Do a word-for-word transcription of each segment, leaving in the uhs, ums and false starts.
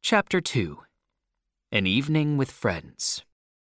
Chapter two. An Evening with Friends.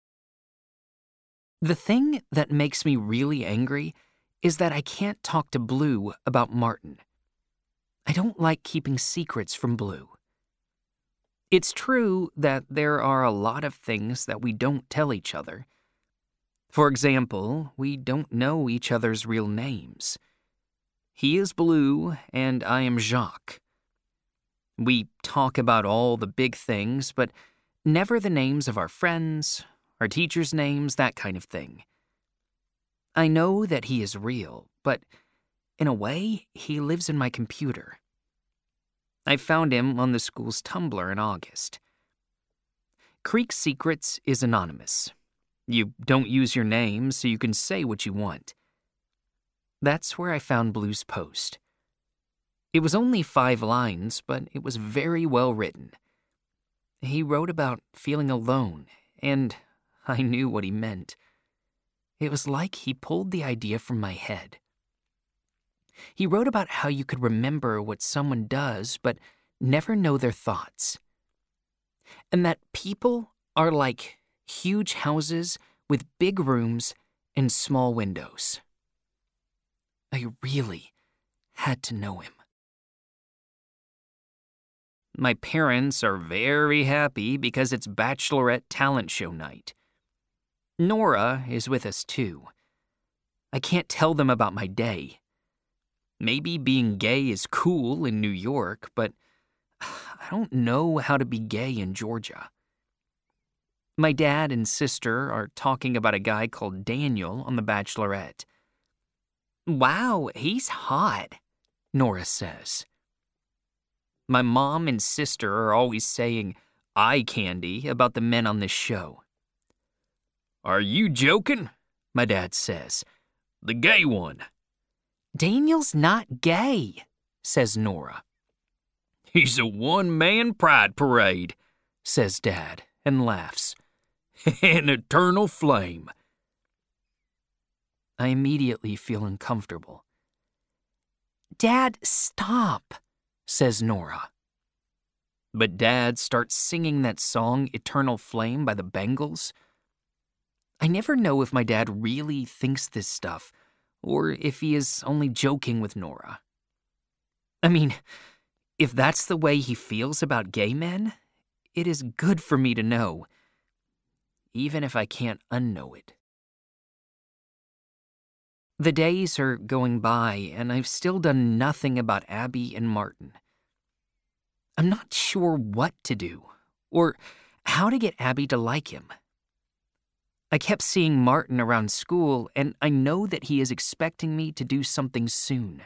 The thing that makes me really angry is that I can't talk to Blue about Martin. I don't like keeping secrets from Blue. It's true that there are a lot of things that we don't tell each other. For example, we don't know each other's real names. He is Blue and I am Jacques. We talk about all the big things, but never the names of our friends, our teachers' names, that kind of thing. I know that he is real, but in a way, he lives in my computer. I found him on the school's Tumblr in August. Creek Secrets is anonymous. You don't use your name, so you can say what you want. That's where I found Blue's post. It was only five lines, but it was very well written. He wrote about feeling alone, and I knew what he meant. It was like he pulled the idea from my head. He wrote about how you could remember what someone does, but never know their thoughts. And that people are like huge houses with big rooms and small windows. I really had to know him. My parents are very happy because it's Bachelorette talent show night. Nora is with us too. I can't tell them about my day. Maybe being gay is cool in New York, but I don't know how to be gay in Georgia. My dad and sister are talking about a guy called Daniel on The Bachelorette. Wow, he's hot, Nora says. My mom and sister are always saying eye candy about the men on this show. Are you joking? My dad says. The gay one. Daniel's not gay, says Nora. He's a one-man pride parade, says Dad, and laughs. An eternal flame. I immediately feel uncomfortable. Dad, stop, says Nora. But Dad starts singing that song Eternal Flame by the Bengals. I never know if my dad really thinks this stuff or if he is only joking with Nora. I mean, if that's the way he feels about gay men, it is good for me to know, even if I can't unknow it. The days are going by, and I've still done nothing about Abby and Martin. I'm not sure what to do, or how to get Abby to like him. I kept seeing Martin around school, and I know that he is expecting me to do something soon.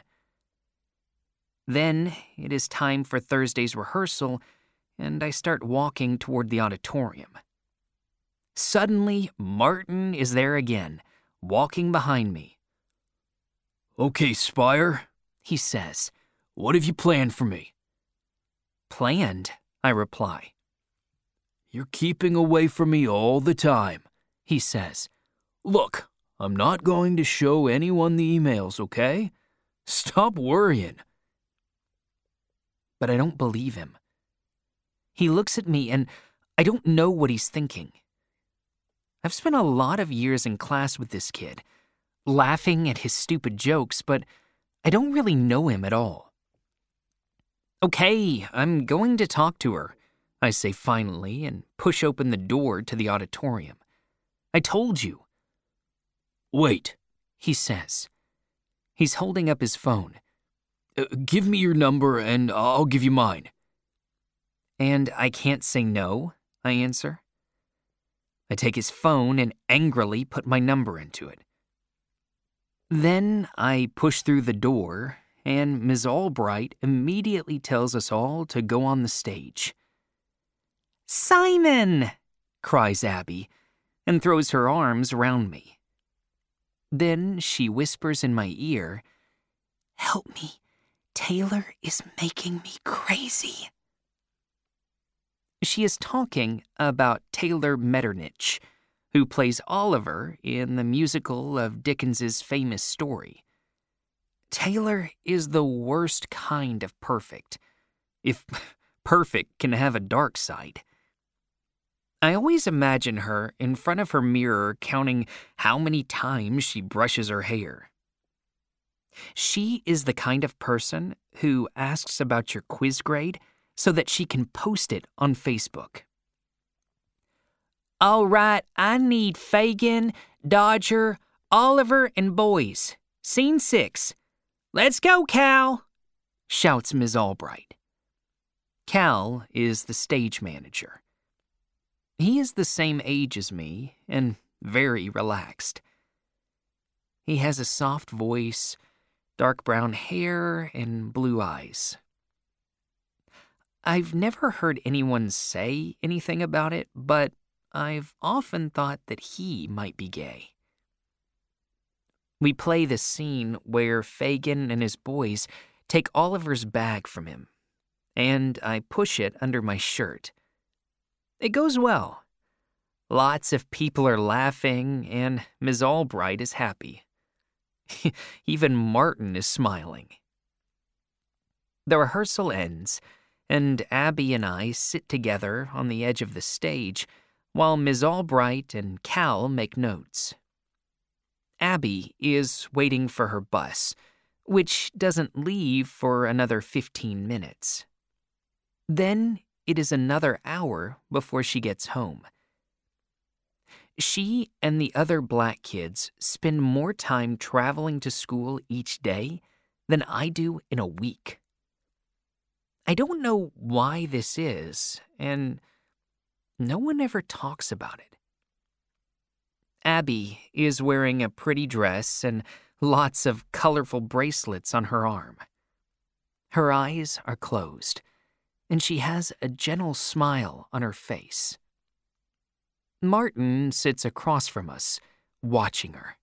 Then it is time for Thursday's rehearsal, and I start walking toward the auditorium. Suddenly, Martin is there again, walking behind me. Okay, Spire, he says. What have you planned for me? Planned, I reply. You're keeping away from me all the time, he says. Look, I'm not going to show anyone the emails, okay? Stop worrying. But I don't believe him. He looks at me and I don't know what he's thinking. I've spent a lot of years in class with this kid, laughing at his stupid jokes, but I don't really know him at all. Okay, I'm going to talk to her, I say finally and push open the door to the auditorium. I told you. Wait, he says. He's holding up his phone. Uh, give me your number and I'll give you mine. And I can't say no, I answer. I take his phone and angrily put my number into it. Then I push through the door, and Miz Albright immediately tells us all to go on the stage. Simon! Cries Abby, and throws her arms around me. Then she whispers in my ear, Help me, Taylor is making me crazy. She is talking about Taylor Metternich, who plays Oliver in the musical of Dickens's famous story. Taylor is the worst kind of perfect, if perfect can have a dark side. I always imagine her in front of her mirror counting how many times she brushes her hair. She is the kind of person who asks about your quiz grade so that she can post it on Facebook. All right, I need Fagin, Dodger, Oliver, and boys. Scene six. Let's go, Cal, shouts Miz Albright. Cal is the stage manager. He is the same age as me and very relaxed. He has a soft voice, dark brown hair, and blue eyes. I've never heard anyone say anything about it, but I've often thought that he might be gay. We play the scene where Fagin and his boys take Oliver's bag from him, and I push it under my shirt. It goes well. Lots of people are laughing, and Miz Albright is happy. Even Martin is smiling. The rehearsal ends, and Abby and I sit together on the edge of the stage while Miz Albright and Cal make notes. Abby is waiting for her bus, which doesn't leave for another fifteen minutes. Then it is another hour before she gets home. She and the other black kids spend more time traveling to school each day than I do in a week. I don't know why this is, and no one ever talks about it. Abby is wearing a pretty dress and lots of colorful bracelets on her arm. Her eyes are closed, and she has a gentle smile on her face. Martin sits across from us, watching her.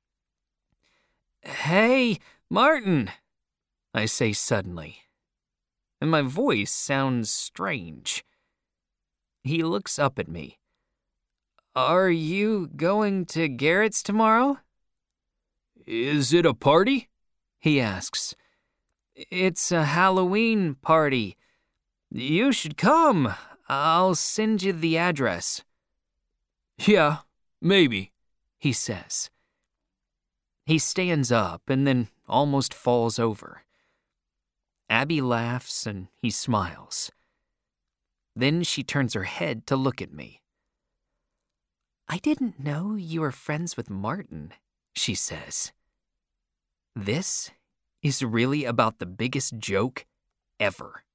Hey, Martin, I say suddenly, and my voice sounds strange. He looks up at me. Are you going to Garrett's tomorrow? Is it a party? He asks. It's a Halloween party. You should come. I'll send you the address. Yeah, maybe, he says. He stands up and then almost falls over. Abby laughs and he smiles. Then she turns her head to look at me. I didn't know you were friends with Martin, she says. This is really about the biggest joke ever.